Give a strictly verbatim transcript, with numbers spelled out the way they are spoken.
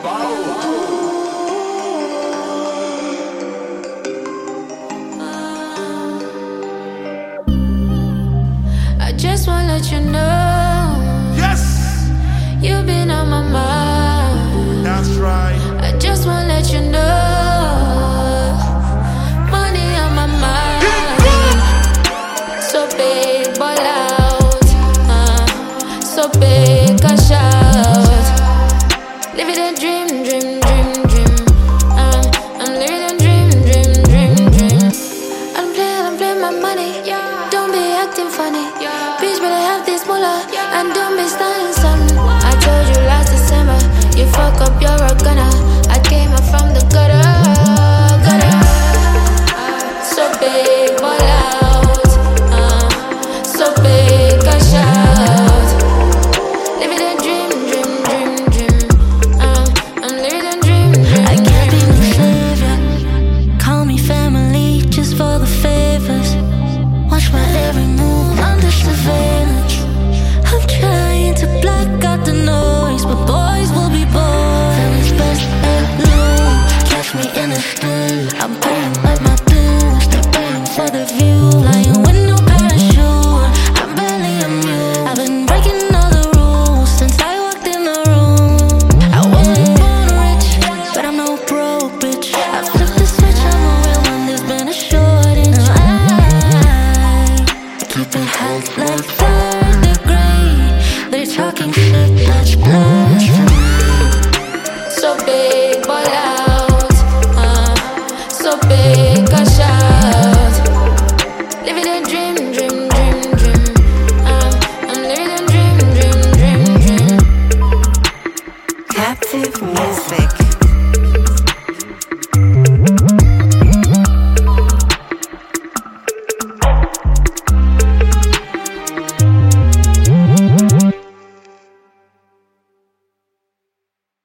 I just wanna let you know. Yes, You've been on my mind. that's right. I just wanna let you know. Money on my mind. So big, ball out. Uh, so big, cash out. Living a dream, dream, dream, dream. Uh, I'm living a dream, dream, dream, dream. I'm playing, I'm playing my money. Don't be acting funny. Bitch, better have this moolah. And don't be starting something. I told you last December, you fuck up, you're a gunner. I came up from the gutter, gutter. So big, ball out. Uh, so big, cash out. Living a dream, dream, dream, dream. Uh, I'm living a dream, dream, I can't be dream, no dream. savior. Call me family just for the favors. Watch my every move under surveillance. I'm trying to block out the noise, but boys will be boys. Family's best and blue. Catch me in a stew. I'm paying up my dues. They're paying for the view. Flying with no parachute. I'm barely immune. I've been breaking all the rules since I walked in the room. I wasn't born rich, but I'm no broke bitch. I've flipped the switch, I'm a real one. There's been a shortage. I keep it hot like third degree. They're talking shit, that's blasphemy. So big, ball out. Uh, so big, cash out. Living a dream, dream, dream, dream. Uh, I'm living a dream, dream, dream, dream. Captive Music.